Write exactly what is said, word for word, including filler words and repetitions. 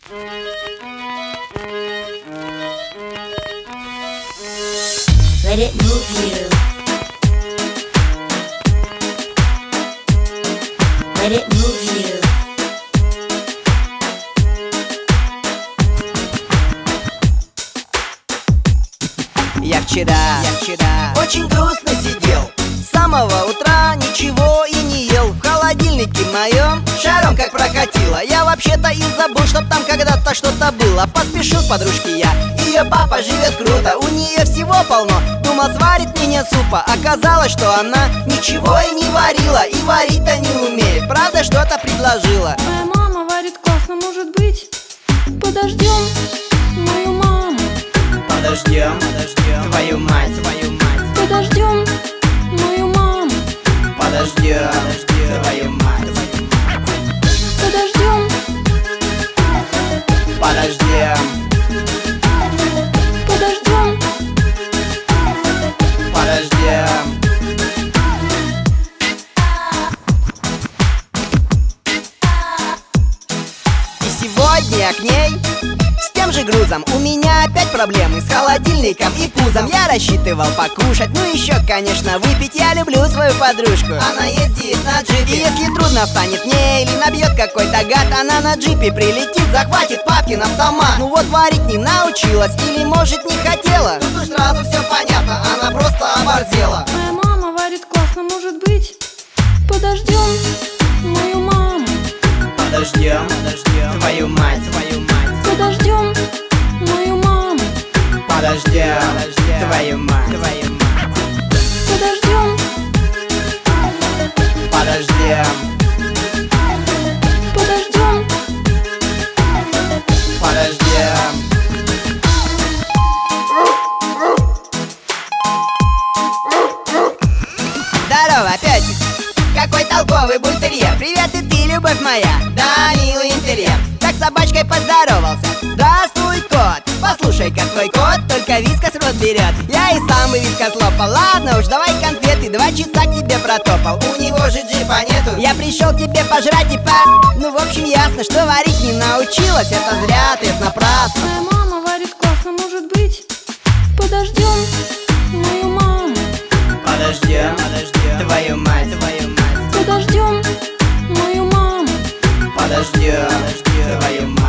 Let it move you. Let it move you. Я вчера, я вчера очень грустно сидел. С самого утра ничего и не ел. В холодильнике моем шаром как прокатило. Я вообще-то и забыл, чтоб там когда-то что-то было. Поспешил к подружке я, ее папа живет круто. У нее всего полно, думал сварит мне супа. Оказалось, что она ничего и не варила. И варить-то не умеет, правда что-то предложила. Моя мама варит классно, может быть, подождем мою маму. Подождем, подождем твою мать, твою мать. Подождем мою маму. Подождем, твою мать. Подождем. Подождем, Подождем. подождем. И сегодня я к ней с тем же грузом. У меня опять проблемы с холодильником и пузом. Я рассчитывал покушать, ну еще, конечно, выпить. Я люблю свою подружку, она ездит на джипе. И если трудно станет мне или набьет какой-то гад, она на джипе прилетит, захватит папкин автомат. Ну вот варить не научилась или может не хотела. Тут уж сразу все понятно, она просто оборзела. Моя мама варит классно, может быть, подождем мою маму. Подождем, подождем твою мать, твою мать. Подождем мою маму. Подождем, твою мать, твою мать. Подождем. Подождем, Подождем. подождем. Здорово, песик, какой толковый бультерьер. Привет и ты, любовь моя, да, милый интерьер. Так с собачкой поздоровался. Здравствуй, кот. Послушай, как твой кот только вискас в рот берет. Я и сам и вискас лопал. Ладно уж, давай конфеты, два часа к тебе протопал. У него же джипа нету. Я пришел к тебе пожрать и по... Ну, в общем, ясно, что варить не научилась. Это зря, ты, это напрасно. Моя мама варит классно, может быть, подождем мою маму. Подождем, подождем твою мать, твою мать. Подождем мою маму. Подождем, твою мать.